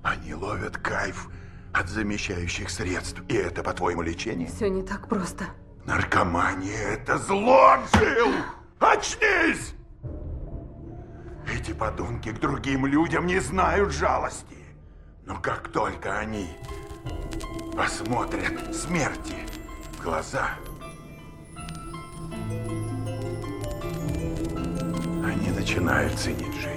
Они ловят кайф от замещающих средств. И это, по-твоему, лечение? Все не так просто. Наркомания — это зло, Джилл! Очнись! Эти подонки к другим людям не знают жалости. Но как только они посмотрят смерти в глаза, они начинают ценить жизнь.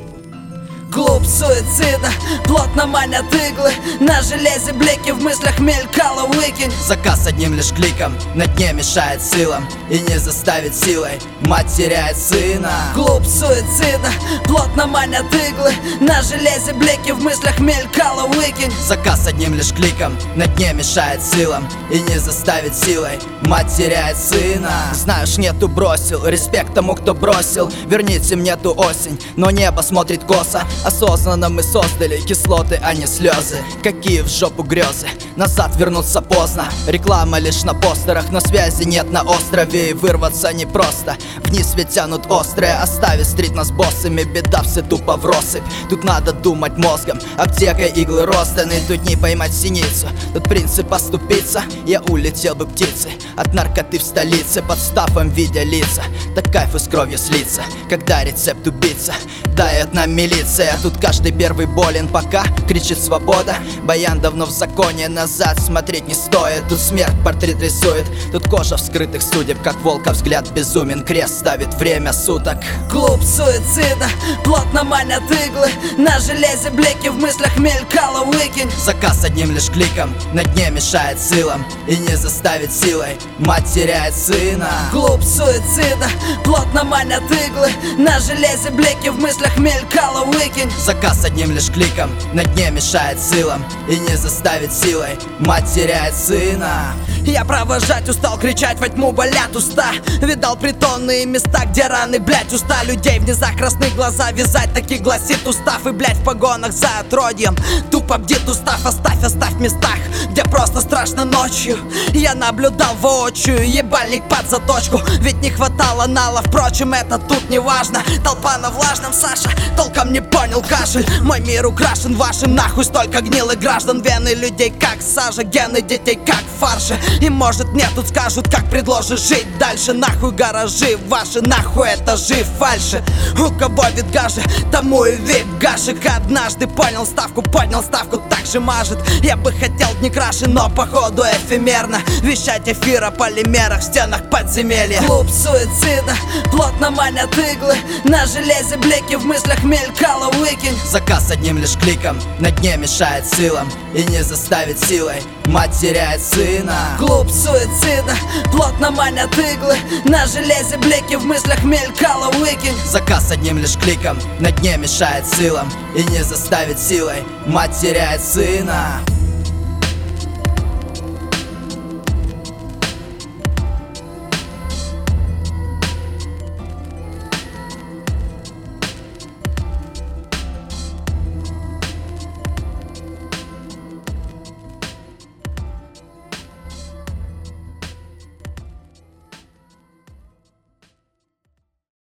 Клуб суицида, плотно манят иглы. На железе блики, в мыслях мелькало выкинь. Заказ одним лишь кликом на дне мешает силам и не заставит силой, мать теряет сына. Клуб суицида, плотно манят иглы. На железе блики, в мыслях мелькало выкинь. Заказ одним лишь кликом на дне мешает силам и не заставит силой, мать теряет сына. Знаешь, нету бросил, респект тому, кто бросил. Верните мне ту осень, но небо смотрит косо. Осознанно мы создали кислоты, а не слезы. Какие в жопу грезы, назад вернуться поздно. Реклама лишь на постерах, но связи нет на острове. И вырваться непросто, вниз ведь тянут острые. Оставив стрит нас боссами, беда все тупо в россыпь. Тут надо думать мозгом, аптека иглы розданы. Тут не поймать синицу, тут принцип оступиться. Я улетел бы птицей от наркоты в столице, под стафом видя лица. Так кайф из кровью слиться, когда рецепт убийца дает нам милиция. Тут каждый первый болен, пока кричит свобода. Баян давно в законе, назад смотреть не стоит. Тут смерть портрет рисует, тут кожа вскрытых судеб. Как волка взгляд безумен, крест ставит время суток. Клуб суицида, плотно манят иглы. На железе блики, в мыслях мелькало выкинь. Заказ одним лишь кликом на дне мешает силам и не заставит силой, мать теряет сына. Клуб суицида, плотно манят иглы. На железе блики, в мыслях мелькало выкинь. Заказ одним лишь кликом на дне мешает силам и не заставит силой, мать теряет сына. Я провожать устал, кричать во тьму болят уста. Видал притонные места, где раны, блять, уста людей. В низах красные глаза вязать, таки гласит устав. И, блять, в погонах за отродьем тупо бдит устав. Оставь в местах, где просто страшно ночью. Я наблюдал воочию ебальник под заточку. Ведь не хватало нала, впрочем, это тут не важно. Толпа на влажном, Саша толком не понял кашель. Мой мир украшен вашим, нахуй столько гнилых граждан. Вены людей как сажа, гены детей как фарши. И может мне тут скажут, как предложишь жить дальше. Нахуй гаражи ваши, нахуй этажи фальши. У кого вид гажи, тому и вид гашек. Однажды понял ставку, поднял ставку, так же мажет. Я бы хотел не краше, но походу эфемерно вещать эфир о полимерах в стенах подземелья. Клуб суицида, плотно манят иглы. На железе блики, в мыслях мелькало выкинь. Заказ одним лишь кликом на дне мешает силам и не заставит силой, мать теряет сына. Клуб суицида, плотно манят иглы. На железе блики, в мыслях мелькало выкинь. Заказ одним лишь кликом на дне мешает силам и не заставит силой, мать теряет сына.